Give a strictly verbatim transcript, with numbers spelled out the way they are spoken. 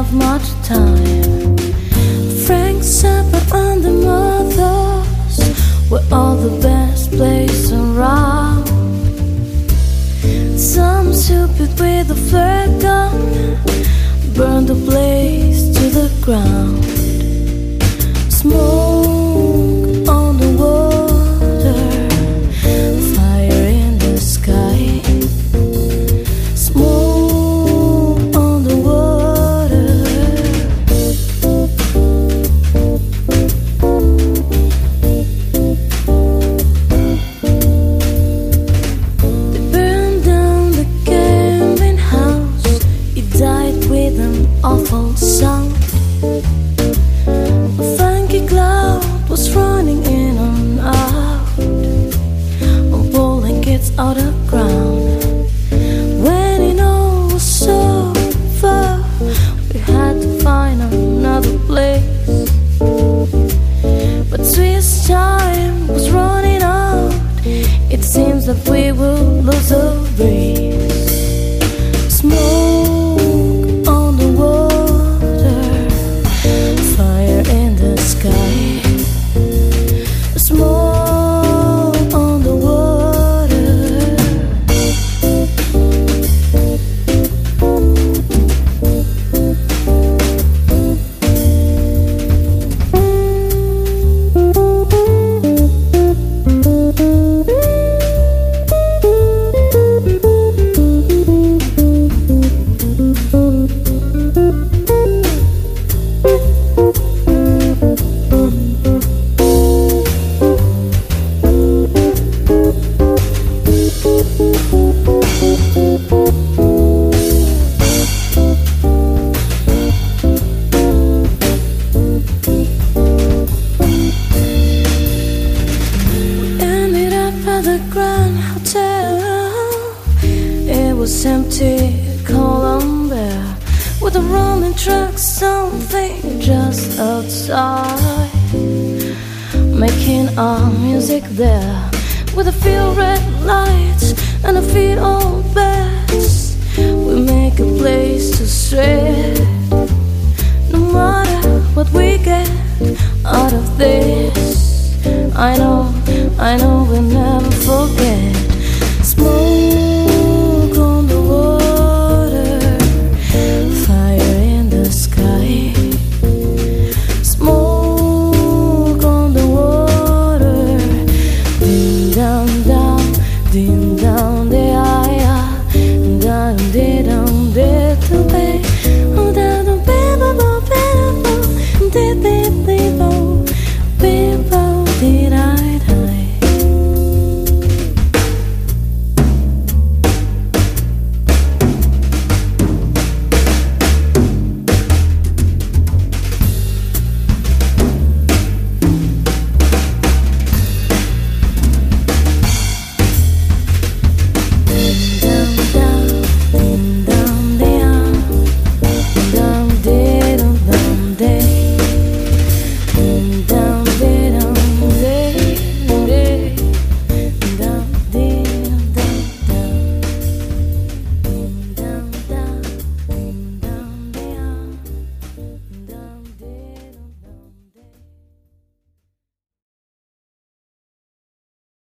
have much time. Frank Zappa and the Mothers were all the best place around. Some stupid with a flare gun burned the place to the ground. Smoke on the water, fire in the sky. Smoke on the water. They burned down the camping house. It died with an awful sound. A funky cloud was running in and out, pulling kids out of ground. When it all was so far, we had to find another place. But Swiss time was running out. It seems that we will lose the race. Smoke on the water, fire in the sky. Smoke on the water. The Grand Hotel, it was empty, cold and bare, with a rolling truck, something just outside, making our music there, with a few red lights and a few old beds. We make a place to stray, no matter what we get out of this. I know, I know we'll never forget. Smoke on the water, fire in the sky. Smoke on the water, ding down down, ding down the eye, down the